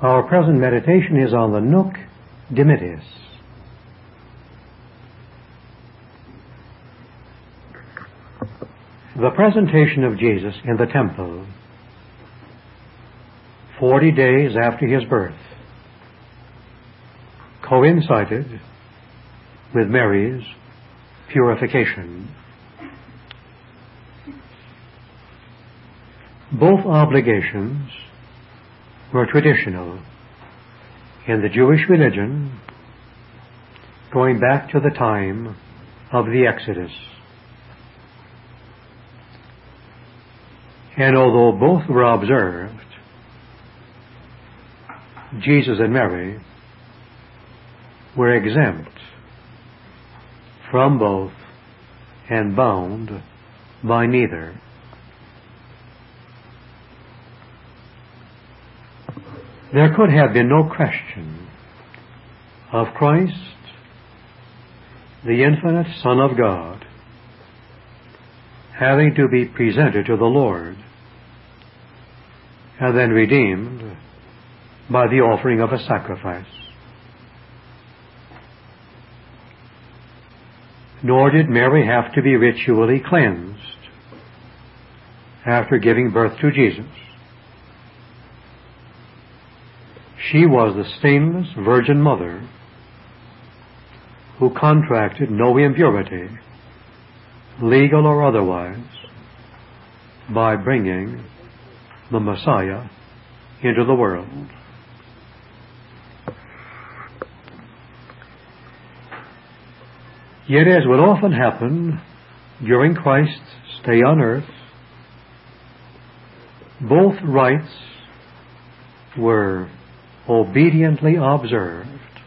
Our present meditation is on the Nunc Dimittis. The presentation of Jesus in the temple 40 days after his birth coincided with Mary's purification. Both obligations were traditional in the Jewish religion going back to the time of the Exodus. And although both were observed, Jesus and Mary were exempt from both and bound by neither. There could have been no question of Christ, the infinite Son of God, having to be presented to the Lord and then redeemed by the offering of a sacrifice. Nor did Mary have to be ritually cleansed after giving birth to Jesus. She was the stainless Virgin Mother who contracted no impurity, legal or otherwise, by bringing the Messiah into the world. Yet, as would often happen during Christ's stay on earth, both rites were obediently observed,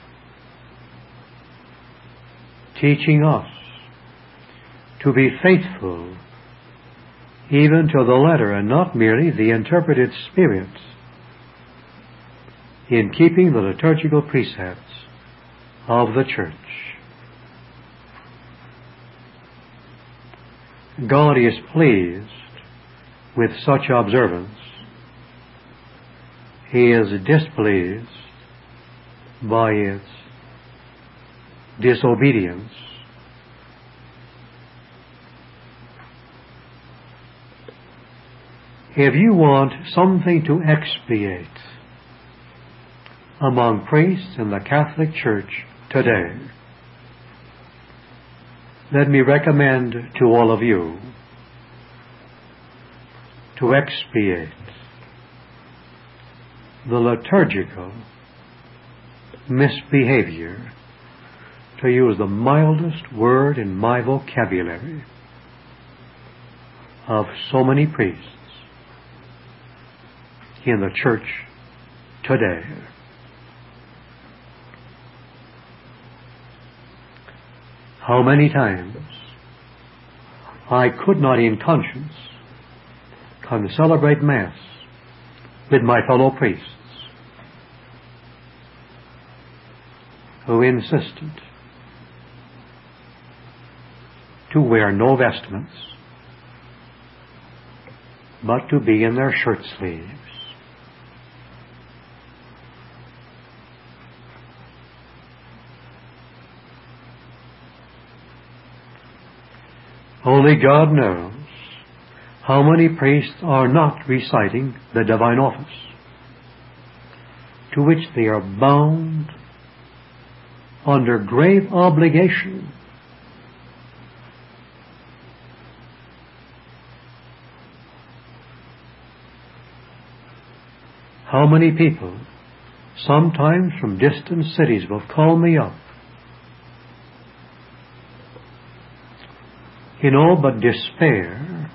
teaching us to be faithful even to the letter and not merely the interpreted spirit in keeping the liturgical precepts of the Church. God is pleased with such observance. He is displeased by its disobedience. If you want something to expiate among priests in the Catholic Church today, let me recommend to all of you to expiate the liturgical misbehavior, to use the mildest word in my vocabulary, of so many priests in the Church today. How many times I could not in conscience come celebrate Mass with my fellow priests who insisted to wear no vestments but to be in their shirt sleeves. Only God knows how many priests are not reciting the divine office, to which they are bound under grave obligation. How many people, sometimes from distant cities, will call me up in all but despair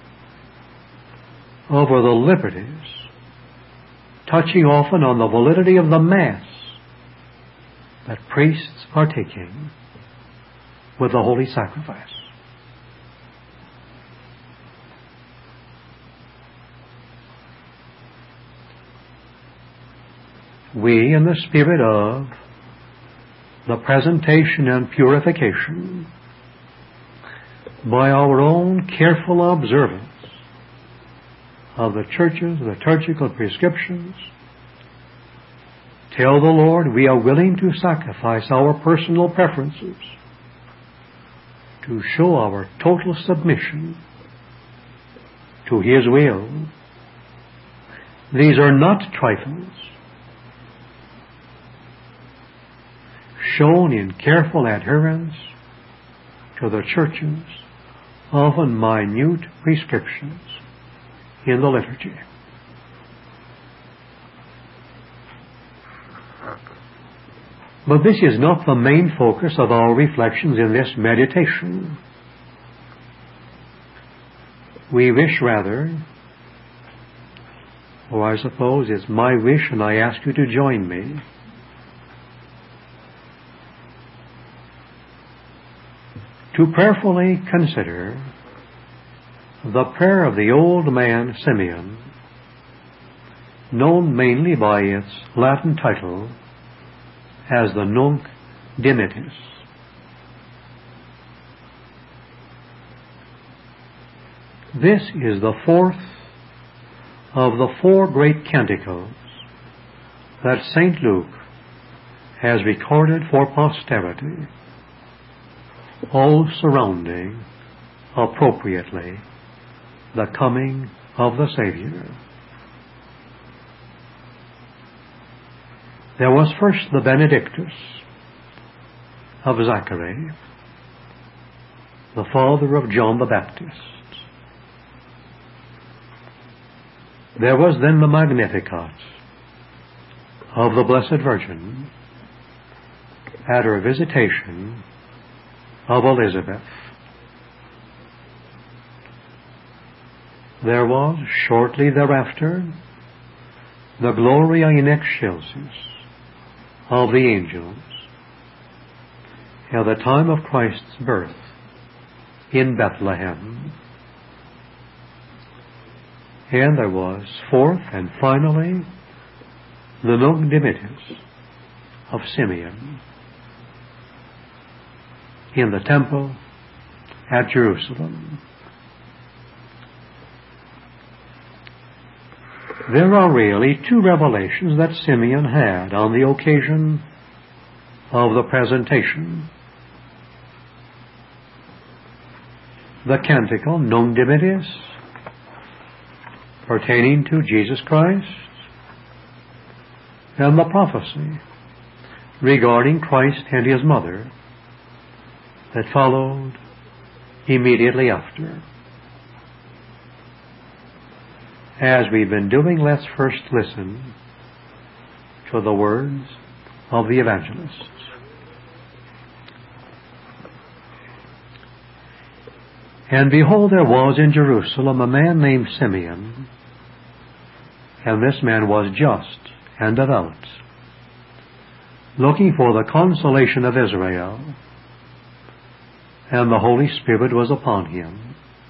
over the liberties, touching often on the validity of the Mass that priests are taking with the Holy Sacrifice. We, in the spirit of the presentation and purification, by our own careful observance of the Church's liturgical prescriptions, tell the Lord we are willing to sacrifice our personal preferences to show our total submission to His will. These are not trifles, shown in careful adherence to the Church's often minute prescriptions in the liturgy. But this is not the main focus of our reflections in this meditation. We wish rather, or I suppose it's my wish and I ask you to join me, to prayerfully consider the prayer of the old man Simeon, known mainly by its Latin title as the Nunc Dimittis. This is the fourth of the four great canticles that St. Luke has recorded for posterity, all surrounding appropriately the coming of the Savior. There was first the Benedictus of Zachary, the father of John the Baptist. There was then the Magnificat of the Blessed Virgin at her visitation of Elizabeth. There was, shortly thereafter, the Gloria in Excelsis of the angels at the time of Christ's birth in Bethlehem. And there was, fourth and finally, the Nunc Dimittis of Simeon in the temple at Jerusalem. There are really two revelations that Simeon had on the occasion of the presentation. The canticle Nunc Dimittis, pertaining to Jesus Christ, and the prophecy regarding Christ and His mother that followed immediately after. As we've been doing, let's first listen to the words of the evangelists. And behold, there was in Jerusalem a man named Simeon, and this man was just and devout, looking for the consolation of Israel, and the Holy Spirit was upon him.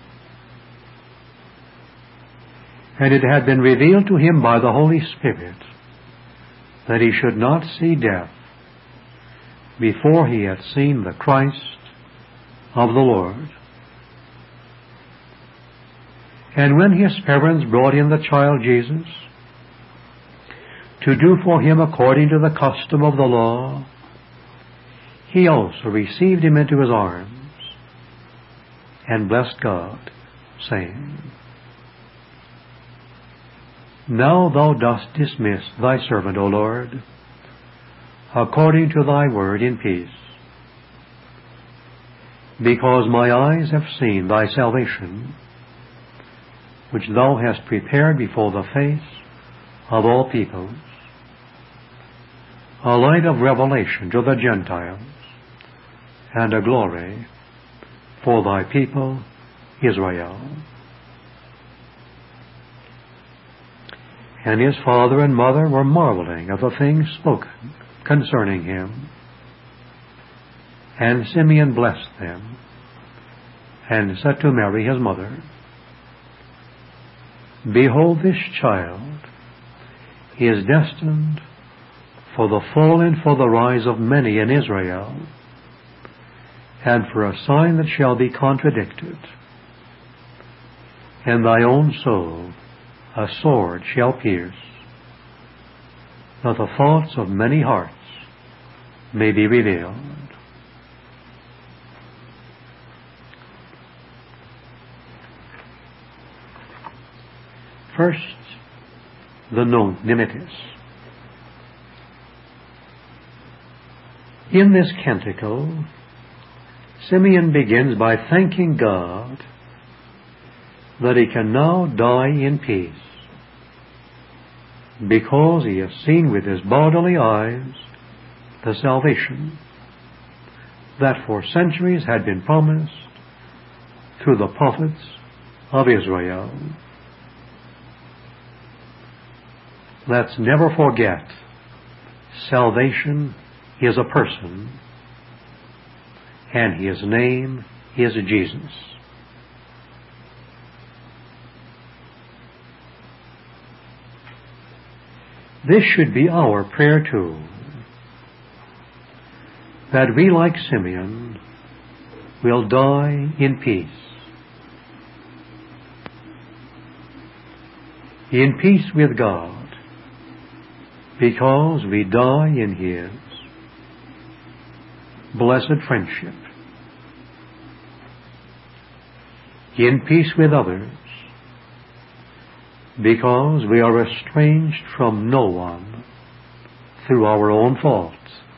And it had been revealed to him by the Holy Spirit that he should not see death before he had seen the Christ of the Lord. And when his parents brought in the child Jesus to do for him according to the custom of the law, he also received him into his arms and blessed God, saying, Now thou dost dismiss thy servant, O Lord, according to thy word in peace, because my eyes have seen thy salvation, which thou hast prepared before the face of all peoples, a light of revelation to the Gentiles, and a glory for thy people Israel. And his father and mother were marveling of the things spoken concerning him. And Simeon blessed them, and said to Mary his mother, Behold, this child is destined for the fall and for the rise of many in Israel, and for a sign that shall be contradicted. And thy own soul a sword shall pierce, that the thoughts of many hearts may be revealed. First, the Nunc Dimittis. In this canticle, Simeon begins by thanking God that he can now die in peace, because he has seen with his bodily eyes the salvation that for centuries had been promised through the prophets of Israel. Let's never forget, salvation is a person, and his name is Jesus. This should be our prayer too, that we, like Simeon, will die in peace. In peace with God, because we die in His blessed friendship. In peace with others, because we are estranged from no one through our own faults.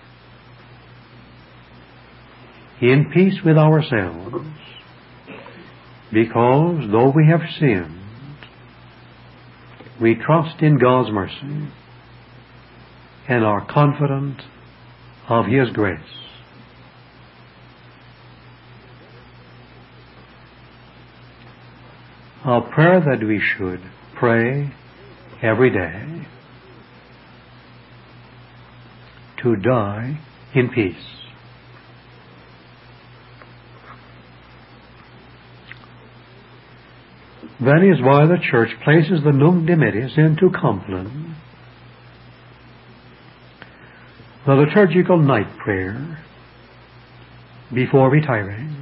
In peace with ourselves, because though we have sinned, we trust in God's mercy and are confident of His grace. A prayer that we should pray every day: to die in peace. That is why the Church places the Nunc Dimittis into Compline, the liturgical night prayer before retiring.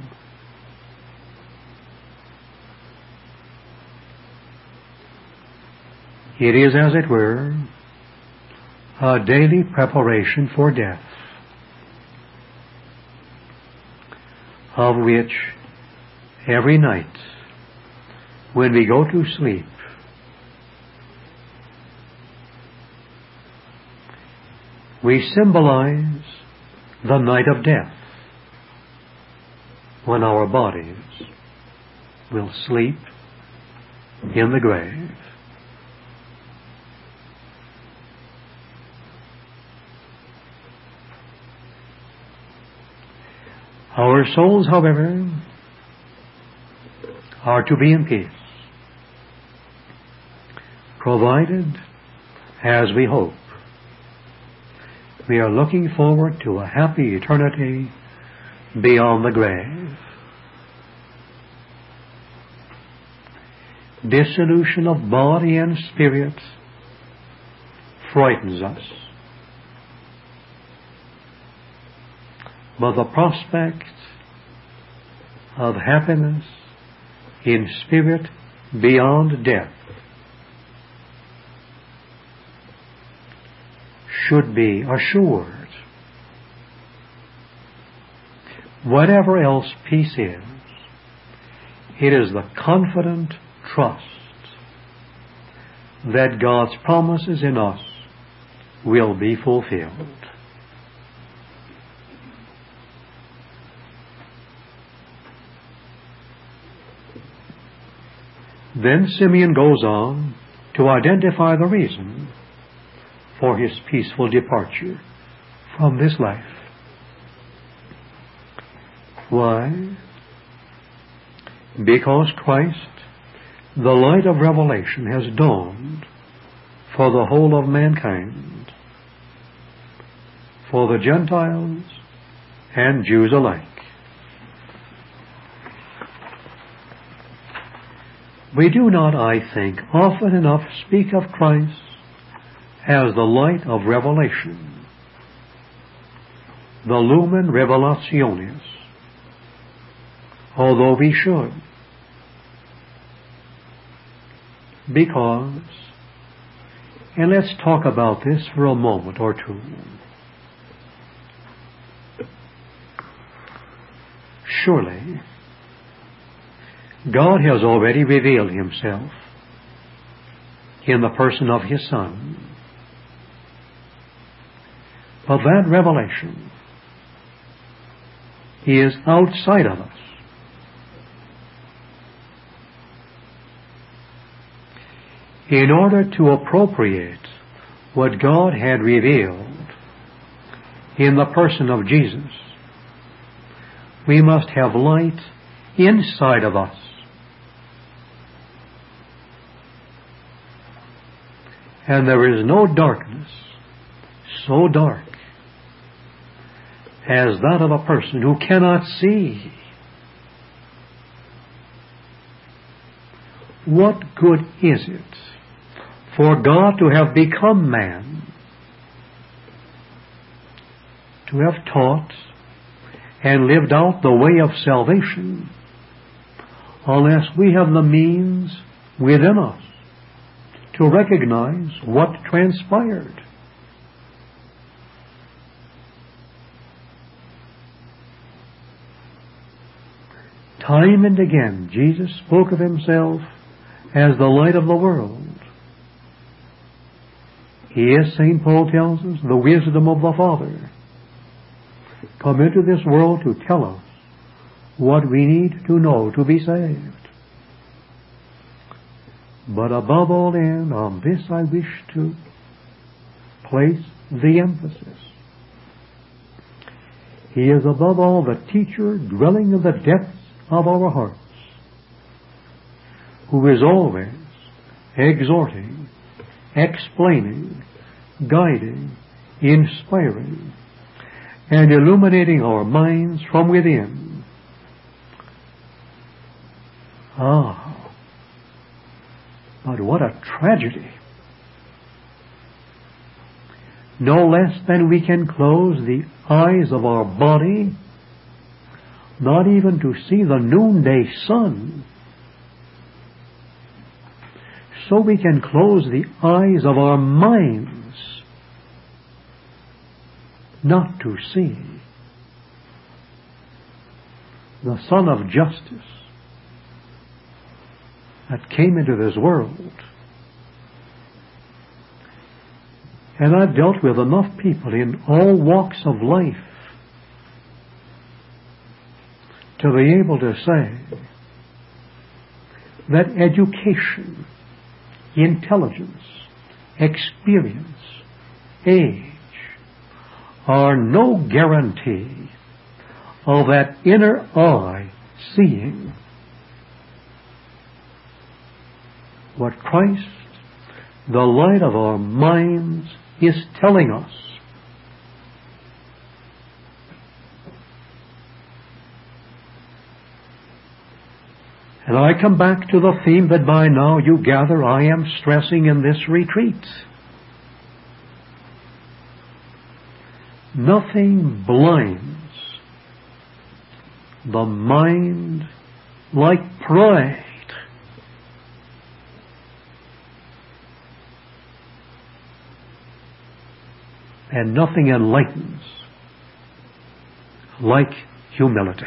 It is, as it were, a daily preparation for death, of which every night, when we go to sleep, we symbolize the night of death, when our bodies will sleep in the grave. Our souls, however, are to be in peace, provided, as we hope, we are looking forward to a happy eternity beyond the grave. Dissolution of body and spirit frightens us, but the prospect of happiness in spirit beyond death should be assured. Whatever else peace is, it is the confident trust that God's promises in us will be fulfilled. Then Simeon goes on to identify the reason for his peaceful departure from this life. Why? Because Christ, the light of revelation, has dawned for the whole of mankind, for the Gentiles and Jews alike. We do not, I think, often enough speak of Christ as the light of revelation, the lumen revelationis, although we should, because And let's talk about this for a moment or two. Surely, God has already revealed Himself in the person of His Son. But that revelation is outside of us. In order to appropriate what God had revealed in the person of Jesus, we must have light inside of us. And there is no darkness so dark as that of a person who cannot see. What good is it for God to have become man, to have taught and lived out the way of salvation, unless we have the means within us to recognize what transpired? Time and again, Jesus spoke of Himself as the light of the world. He is, St. Paul tells us, the wisdom of the Father, come into this world to tell us what we need to know to be saved. But above all, and on this I wish to place the emphasis, He is above all the teacher dwelling in the depths of our hearts, who is always exhorting, explaining, guiding, inspiring, and illuminating our minds from within. But what a tragedy! No less than we can close the eyes of our body, not even to see the noonday sun, so we can close the eyes of our minds not to see the Son of Justice that came into this world. And I've dealt with enough people in all walks of life to be able to say that education, intelligence, experience, age are no guarantee of that inner eye seeing what Christ, the light of our minds, is telling us. And I come back to the theme that by now you gather I am stressing in this retreat. Nothing blinds the mind like pride. And nothing enlightens like humility.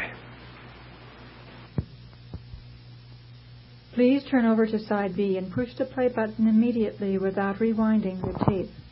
Please turn over to side B and push the play button immediately without rewinding the tape.